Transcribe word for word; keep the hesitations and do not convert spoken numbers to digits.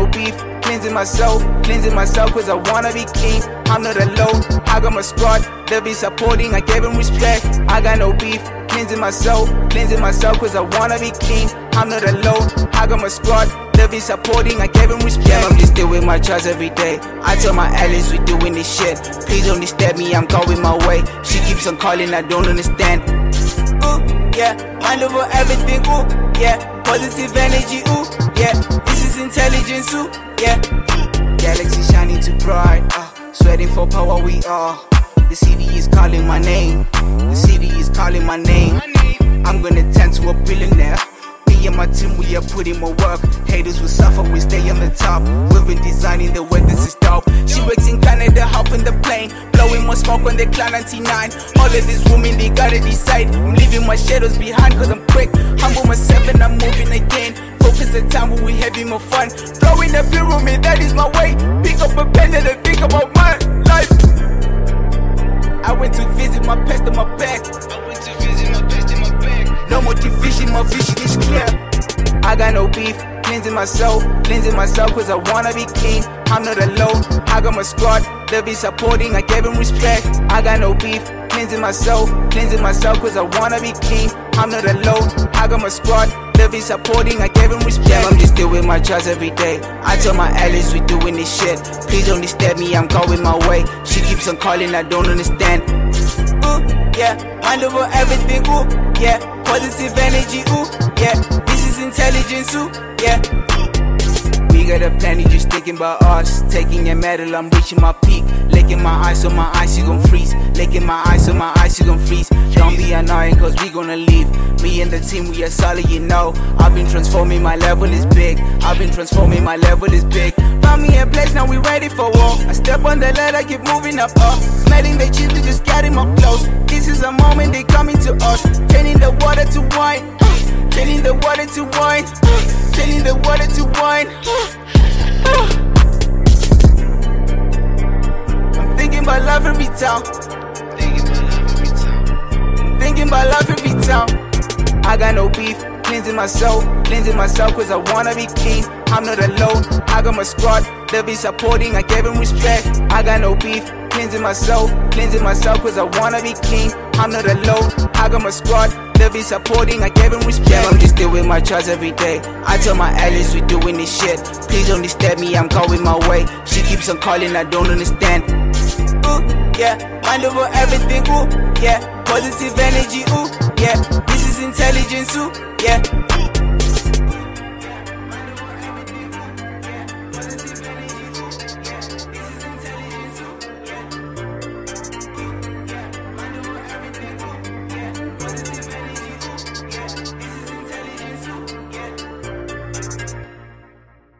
no beef, cleansing my soul, cleansing myself cause I wanna be king. I'm not alone, I got my squad, they'll be supporting, I gave them respect. I got no beef, cleansing my soul, cleansing myself cause I wanna be king. I'm not alone, I got my squad, they'll be supporting, I gave them respect. Yeah, I'm just still with my trust every day. I tell my allies we doing this shit. Please don't disturb me, I'm going my way. She keeps on calling, I don't understand. Ooh, yeah, mind over everything, ooh, yeah. Positive energy, ooh, yeah. This is intelligence, ooh, yeah. Galaxy shining too bright, uh, sweating for power we are. The city is calling my name, the city is calling my name. I'm gonna turn to a billionaire. Me and my team, we are putting more work. Haters will suffer, we stay on the top. We've been designing the way this is dope. She works in Canada, hopping the plane, blowing more smoke on the Clan ninety-nine. All of these women, they gotta decide. I'm leaving my shadows behind cause I'm quick. Humble myself and I'm moving again. Focus the time when we having more fun. Blowing the bill with me, that is my way. Pick up a pen and think about my life. I went to visit my pest in my back. I went to visit my pest in my back. No more division, my vision is clear. I got no beef, cleansing my soul, cleansing myself cause I wanna be king. I'm not alone, I got my squad, they'll be supporting, I gave them respect. I got no beef, cleansing my soul, cleansing myself cause I wanna be king. I'm not alone, I got my squad, they'll be supporting, I gave them respect. Yeah, I'm just still with my trust every day. I tell my allies we doing this shit. Please don't disturb me, I'm going my way. She keeps on calling, I don't understand. Ooh, yeah, mind over everything, ooh, yeah. Positive energy, ooh, yeah. This is intelligence, ooh, yeah. We got a plan, you just thinking about us. Taking a medal, I'm reaching my peak. Licking my eyes, so my eyes you gon' freeze. Licking my eyes, so my eyes you gon' freeze. Don't be annoying, cause we gonna leave. Me and the team, we are solid, you know. I've been transforming, my level is big. I've been transforming, my level is big. Found me a place, now we ready for war. I step on the ladder, keep moving up, up. Smelling the cheese, we just getting more close. This is a moment, they coming to us. Turning the water to wine. Turning the water to wine. Turning the water to wine. I'm thinking about love every time. Thinking about love every time. I got no beef, cleansing my soul, cleansing myself cause I wanna be king. I'm not alone, I got my squad, they'll be supporting, I gave them respect. I got no beef, cleansing my soul, cleansing myself cause I wanna be king. I'm not alone, I got my squad, they'll be supporting, I gave them respect. Yeah, I'm just still with my trust every day. I tell my allies we doing this shit. Please don't disturb me, I'm going my way. She keeps on calling, I don't understand. Ooh, yeah, mind over everything, ooh, yeah. Positive energy, ooh, yeah. This is intelligence, ooh, yeah.